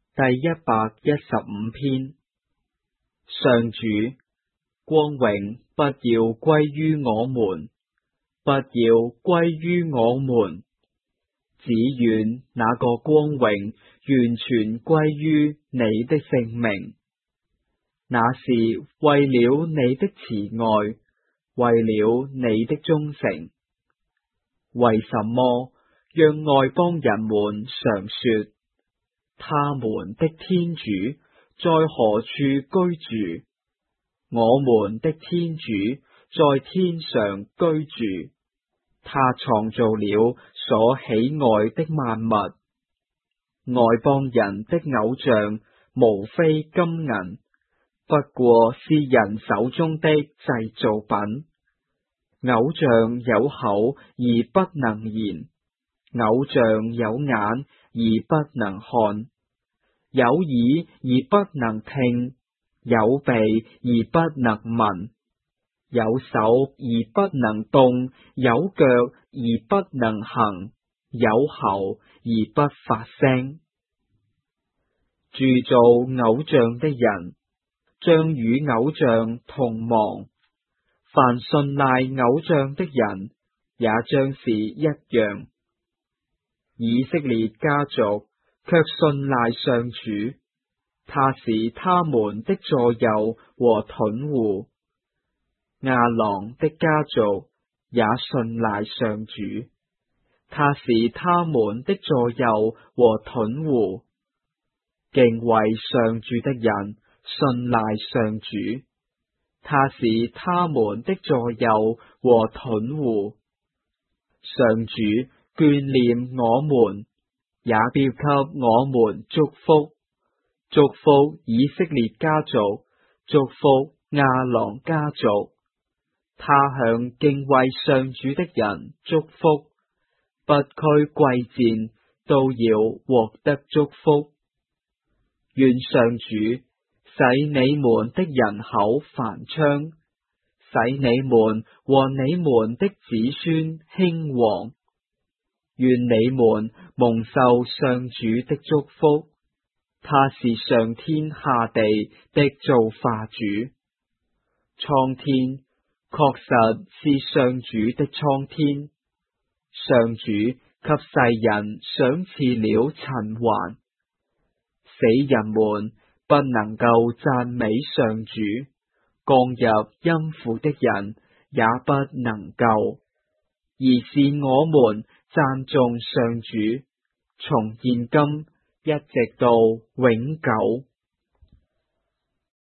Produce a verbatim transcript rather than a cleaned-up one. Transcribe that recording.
第一百一十五篇。上主，光榮不要歸於我們，不要歸於我們，只願那個光榮完全歸於你的聖名。那是為了你的慈愛，為了你的忠誠。為什麼讓外邦人們常說，他們的天主在何處居住？我們的天主在天上居住，他創造了所喜愛的萬物。外邦人的偶像無非金銀，不過是人手中的製造品。偶像有口而不能言，偶像有眼而不能看，有耳而不能聽，有鼻而不能聞，有手而不能動，有腳而不能行，有喉而不發聲。鑄造偶像的人，將與偶像同亡；凡信賴偶像的人，也將是一樣。以色列家族卻信賴上主，他是他們的助佑和盾護。亞郎的家族也信賴上主，他是他們的助佑和盾護。敬畏上主的人信賴上主，他是他們的助佑和盾護。上主眷念我們，也必給我們祝福，祝福以色列家族，祝福亞郎家族。他向敬畏上主的人祝福，不拘貴賤都要獲得祝福。願上主使你們的人口繁昌，使你們和你們的子孫興旺。願你們蒙受上主的祝福，他是上天下地的造化主。蒼天確實是上主的蒼天，上主給世人賞賜了塵寰。死人們不能夠讚美上主，降入陰府的人也不能夠，而是我們讚頌上主，從現今一直到永久。